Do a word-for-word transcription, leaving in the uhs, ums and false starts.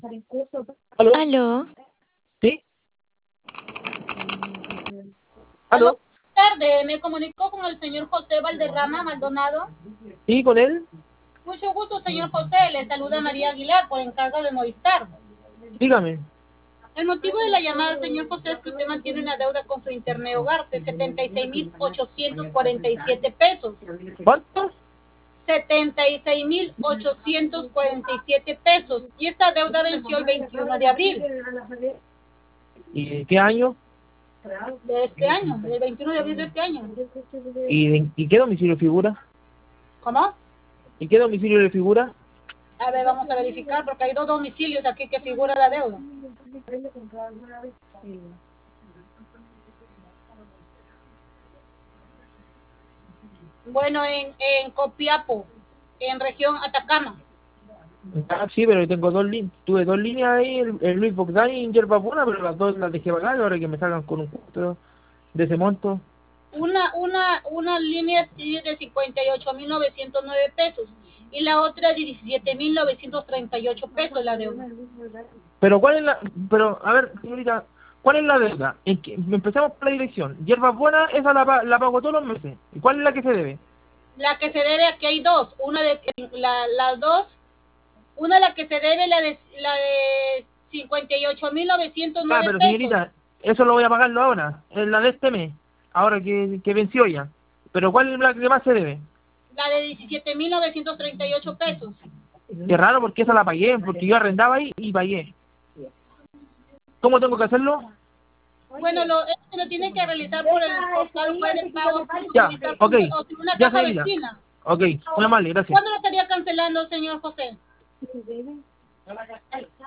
¿Aló? Aló, ¿Sí? Aló, ¿Aló? buenas tardes. Me comunicó con el señor José Valderrama Maldonado. ¿Sí, con él? Mucho gusto, señor José. Le saluda María Aguilar por encargo de Movistar. Dígame. El motivo de la llamada, señor José, es que usted mantiene una deuda con su internet hogar de setenta y seis mil ochocientos cuarenta y siete pesos. ¿Cuánto? setenta y seis mil ochocientos cuarenta y siete pesos. Y esta deuda venció el veintiuno de abril ¿Y de qué año? de este año, del veintiuno de abril de este año. ¿Y, de- y qué domicilio figura? ¿Cómo? ¿Y qué domicilio le figura? A ver, vamos a verificar porque hay dos domicilios aquí que figura la deuda. Bueno, en, en Copiapo, en región Atacama. Ah, sí, pero tengo dos líneas. Tuve dos líneas ahí, el, el Luis Bogdan y en Yerba Buena, pero las dos las dejé pagar, ahora que me salgan con un cuarto de ese monto. Una, una, una línea es de cincuenta y ocho mil novecientos nueve pesos y la otra de diecisiete mil novecientos treinta y ocho pesos la deuda. Pero ¿cuál es la...? Pero, a ver, señorita, ¿cuál es la deuda? En que, empezamos por la dirección. Hierbas Buenas, esa la, pa- la pago todos los meses. ¿Y cuál es la que se debe? La que se debe, aquí hay dos, una de la, las dos, una la que se debe, la de, la de cincuenta y ocho mil novecientos Ah, nueve pero pesos, señorita, eso lo voy a pagarlo ahora, en la de este mes, ahora que, que venció ya. Pero ¿cuál es la que más se debe? la de diecisiete mil novecientos treinta y ocho pesos. Qué raro, porque esa la pagué, porque yo arrendaba ahí y pagué. ¿Cómo tengo que hacerlo? Bueno, lo, esto lo tiene que realizar por el portal web de pago Ya, ok, o sin una ya caja señorita. vecina. Ok, muy amable, gracias. ¿Cuándo lo estaría cancelando, señor José?